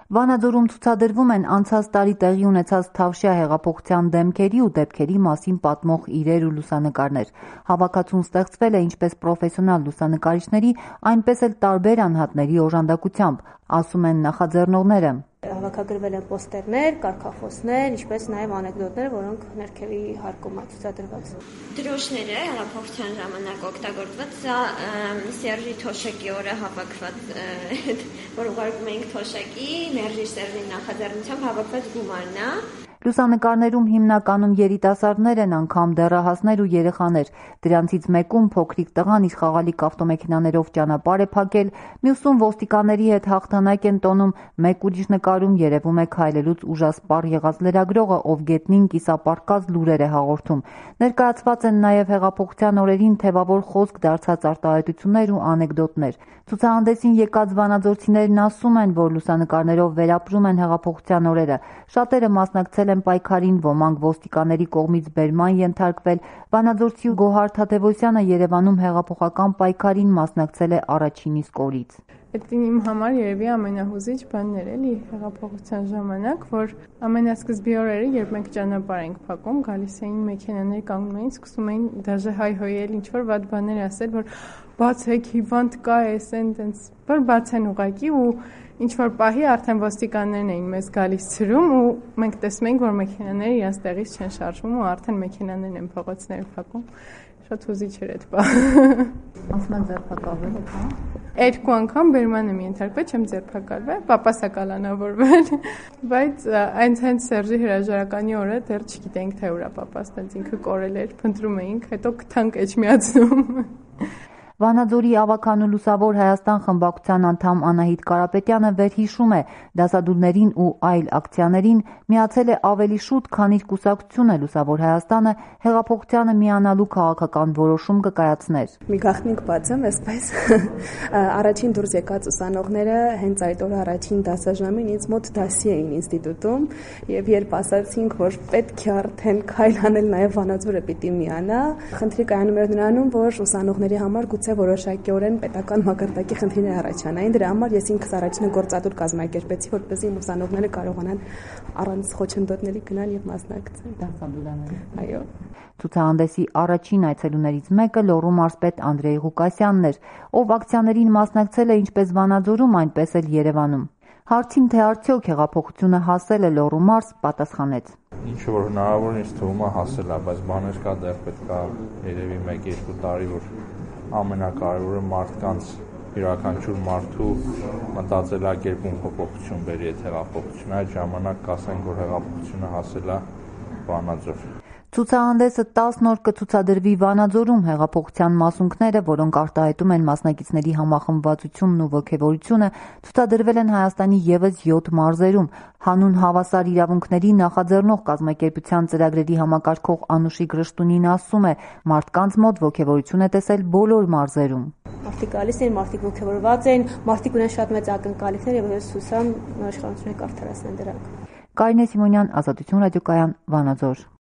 Վանաձորում ցուցադրվում են անցած տարի տեղի ունեցած Թավշյա հեղափոխության դեմքերի ու դեպքերի մասին պատմող իրեր ու լուսանկարներ։ Հավաքածուն ստեղծվել է ինչպես պրոֆեսիոնալ լուսանկարիչների, այնպես էլ տարբեր անհատների օժանդակությամբ, ասում են նախաձեռնողները։ Հավաքագրվել են պոստերներ, կարգախոսներ, ինչպես նաև անեկդոտներ, որոնք ներքևի հարկում է ցուցադրված։ Դրոշները հեղափոխության ժամանակ օգտագործված, սա Սերժի Թոշակի օրը հավաքված, որ ուղարկում էինք Թոշակի, Մերժի Սերժի նախաձեռնությամբ հավաքված գումարն է։ Լուսանկարներում հիմնականում երիտասարդներ են, անգամ դեռահասներ ու երեխաներ։ Դրանցից մեկում փոքրիկ տղան իր խաղալիք ավտոմեքենաներով ճանապարհ է փակել, մյուսում ոստիկանների հետ հաղթանակ են տոնում, մեկ ուրիշ նկարում երևում է քայլելուց ուժասպառ եղած լրագրողը, ով գետնին կիսապարկած լուրեր է հաղորդում։ Ներկայացված են նաև հեղափոխության օրերին թևավոր խոսք դարձած արտահայտություններ ու անեկդոտներ։ Ցուցահանդեսին եկած վանաձորցիներն ասում են, որ լուսանկարներով վերապրում են հեղափոխության օրերը։ Շատերը մասնակցել են պայքարին, ոմանք ոստիկանների կողմից բերման ենթարկվել։ Վանաձորցի Գոհար Թադևոսյանը Երևանում հեղափոխական պայքարին մասնակցել է առաջին իսկ օրից։ Դա իմ համար երևի ամենահուզիչ բանն էր էլի հեղափոխության ժամանակ, որ ամենասկզբի օրերը, երբ մենք ճանապարհ ենք փակում, գալիս էին մեքենաներ, կանգնում էին, սկսում էին դաժե հայհոյել, ինչ-որ վատ բաներ ասել, որ բացեք, հիվանդ կա էսենց, որ բացեն ուղակի ու ինչ-որ պահի արդեն ոստիկաններն էին մեզ գալիս ցրում ու մենք տեսնում ենք, որ մեքենաները իրենց տեղից չեն շարժվում ու արդեն մեքենաներն են փողոցները փակում։ Շատ հուզիչ էր այդ բանը։ Ասում ձերբակալվել եք, հա։ 2 անգամ բերման եմ ենթարկվել, չեմ ձերբակալվել, պապաս է կալանավորվել, բայց հենց Սերժի հրաժարականի օրը դեռ չգիտենք թե ուր է պապաս, տենց ինքը կորել էր, փնտրում էինք, հետո գտանք էջմիածնում։ Վանաձորի ավագան ու Լուսավոր Հայաստան խմբակցության անդամ Անահիտ Կարապետյանը վերհիշում է, դասադուլներին ու այլ ակցիաներին միացել է ավելի շուտ, քան իր կուսակցությունը Լուսավոր Հայաստանը հեղափոխությանը միանալու քաղաքական որոշում կկայացներ։ Մի գաղտնիք բացեմ, այսպես առաջին դուրս եկած ուսանողները հենց այդ օրը առաջին դասաժամին ինձ մոտ դասի էին ինստիտուտում եւ երբ ասացինք, որ պետք է արդեն քայլ անել նաեւ Վանաձորը պիտի միանա, խնդրի կայանում էր նրանում, որ ուսանողների համար գուցե որոշակիորեն պետական մակարդակի խնդիրներ առաջանային։ Դրա համար ես ինքս առաջինը գործադուլ կազմակերպեցի, որպեսզի ուսանողները կարողանան առանց խոչընդոտների գնալ եւ մասնակցել դասադուլաներին։ Այո։ Ցուցահանդեսի առաջին այցելուներից մեկը Լոռու մարզպետ Անդրեյ Ղուկասյանն էր, ով ակցիաներին մասնակցել է ինչպես Վանաձորում, այնպես էլ Երևանում։ Հարցին, թե արդյոք հեղափոխությունը հասել է Լոռու մարզ, պատասխանեց. Ինչ որ հնարավոր ինձ թվում է հասել է, բայց բաներ կա, դեռ պետք է երևի 1-2 տարի, որ ամենակարևորը մարդկանց յուրաքանչյուր մարդու մտածելակերպում փոփոխություն բերի այդ հեղափոխությունը, այդ ժամանակ կասենք, որ հեղափոխությունը հասել է Վանաձոր։ Ցուցահանդեսը 10 օր կցուցադրվի Վանաձորում, հեղափոխության մասունքները, որոնք արտահայտում են մասնակիցների համախմբվածությունն ու ոգևորությունը, ցուցադրվել են Հայաստանի ևս 7 մարզերում։ Հանուն հավասար իրավունքների նախաձեռնող կազմակերպության ծրագրերի համակարգող Անուշիկ Ռշտունին ասում է, մարդկանց մոտ ոգևորություն է տեսել բոլոր մարզերում։ Մարդիկ գալիս են, մարդիկ ոգևորված են, մարդիկ ունեն շատ մեծ ակնկալիքներ եւ ես հուսամ աշխատանքները կարդարացնեն դրանք։ Կարինե Սիմոնյան, Ազատություն ռադիոկայան, Վանաձոր։